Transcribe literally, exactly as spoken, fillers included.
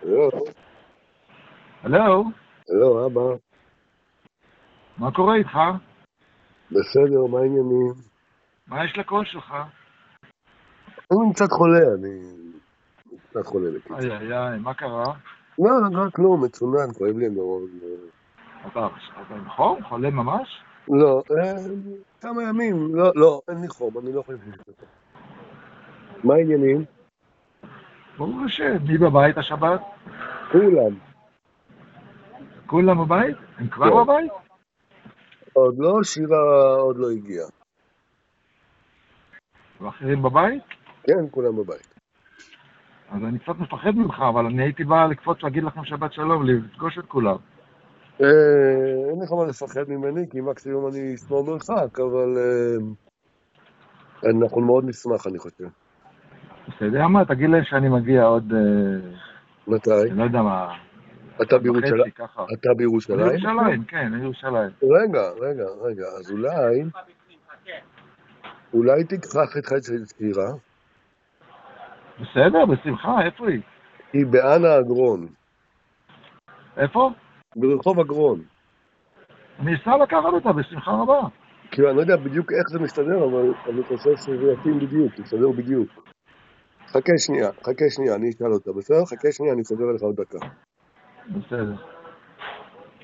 הלו, הלו, הלו, אבא. מה קורה איתך? בסדר, מה העניינים? מה יש לקול שלך? אני קצת חולה, אני קצת חולה בקיצור. איי איי איי, מה קרה? לא, רק לא, מצונן, כואב לי מאוד. אתה אתה עם חום? חולה ממש? לא, אה, כמה ימים, לא, לא, אין לי חום, אני לא יכול להמשיך את מה העניינים? ברוך השם, מי בבית השבת? כולם. כולם בבית? הם כבר כן. בבית? עוד לא, שירה עוד לא הגיעה. ואחרים בבית? כן, כולם בבית. אז אני קצת מפחד ממך, אבל אני הייתי בא לקפוץ להגיד לכם שבת שלום, לפגוש את כולם. אה, אין לך מה לפחד ממני, כי מקסימום אני אשמור מרחק, אבל אה, אנחנו מאוד נשמח, אני חושב. אתה יודע מה? תגיד להם שאני מגיע עוד, אה, מתי? אני לא יודע מה, אתה אחת בירושלים? וחצי, ככה. אתה אני בירושלים עכשיו? בירושלים, כן, אני בירושלים. רגע, רגע, רגע, אז אולי, אולי תיקח את חצי ספירה, בסדר, בשמחה, איפה היא? היא באנה אגרון, איפה? ברחוב אגרון. אני אסע לקחת אותה, בשמחה רבה. כאילו, אני לא יודע בדיוק איך זה מסתדר, אבל אני חושב שזה יתאים בדיוק, יסתדר בדיוק. חכה שנייה, חכה שנייה, אני אשאל אותה, בסדר? חכה שנייה, אני אסדר לך עוד דקה. בסדר.